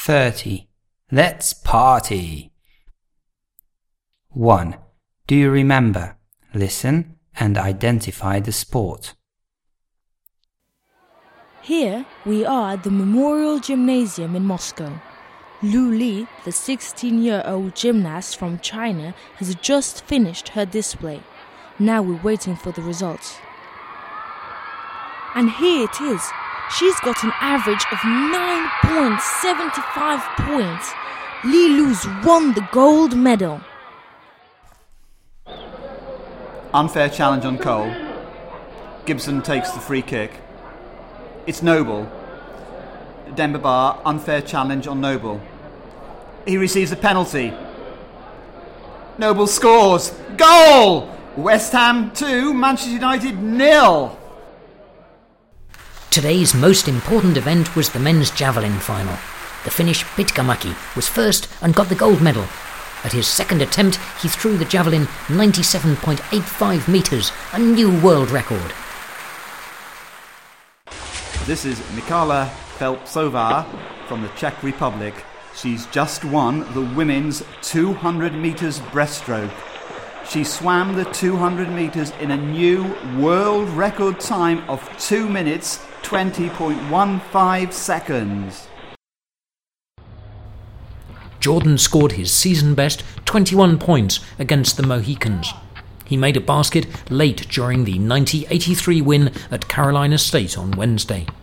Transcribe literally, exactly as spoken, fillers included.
thirty. Let's party. one. Do you remember? Listen and identify the sport. Here we are at the Memorial Gymnasium in Moscow. Lu Li, the sixteen-year-old gymnast from China, has just finished her display. Now we're waiting for the results. And here it is. She's got an average of nine point seven five points. Li Lu's won the gold medal. Unfair challenge on Cole. Gibson takes the free kick. It's Noble. Demba Ba, unfair challenge on Noble. He receives a penalty. Noble scores. Goal! West Ham two, Manchester United nil. Today's most important event was the men's javelin final. The Finnish Pitkämäki was first and got the gold medal. At his second attempt, he threw the javelin ninety-seven point eight five metres, a new world record. This is Michala Felpsová from the Czech Republic. She's just won the women's two hundred metres breaststroke. She swam the two hundred metres in a new world record time of two minutes, twenty point one five seconds. Jordan scored his season-best twenty-one points against the Mohicans. He made a basket late during the ninety eighty-three win at Carolina State on Wednesday.